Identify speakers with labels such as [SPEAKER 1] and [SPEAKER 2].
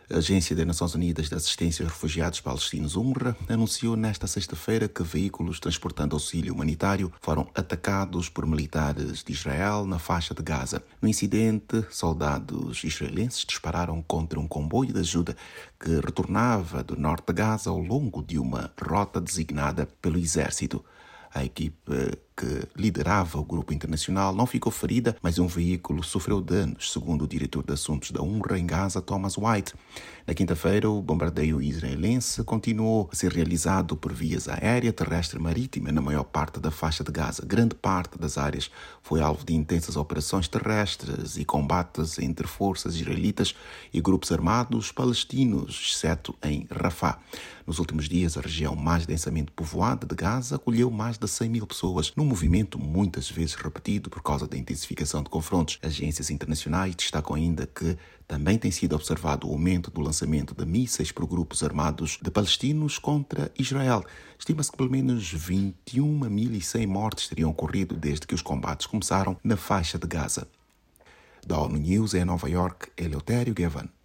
[SPEAKER 1] A Agência das Nações Unidas de Assistência aos Refugiados Palestinos, UNRWA, anunciou nesta sexta-feira que veículos transportando auxílio humanitário foram atacados por militares de Israel na faixa de Gaza. No incidente, soldados israelenses dispararam contra um comboio de ajuda que retornava do norte de Gaza ao longo de uma rota designada pelo exército. A equipe que liderava o grupo internacional não ficou ferida, mas um veículo sofreu danos, segundo o diretor de assuntos da UNRWA em Gaza, Thomas White. Na quinta-feira, o bombardeio israelense continuou a ser realizado por vias aérea, terrestre e marítima na maior parte da faixa de Gaza. Grande parte das áreas foi alvo de intensas operações terrestres e combates entre forças israelitas e grupos armados palestinos, exceto em Rafah. Nos últimos dias, a região mais densamente povoada de Gaza acolheu mais de 100 mil pessoas, num movimento muitas vezes repetido por causa da intensificação de confrontos. Agências internacionais destacam ainda que também tem sido observado o aumento do lançamento de mísseis por grupos armados de palestinos contra Israel. Estima-se que pelo menos 21.100 mortes teriam ocorrido desde que os combates começaram na faixa de Gaza. Da ONU News em Nova York, Eleutério Gavan.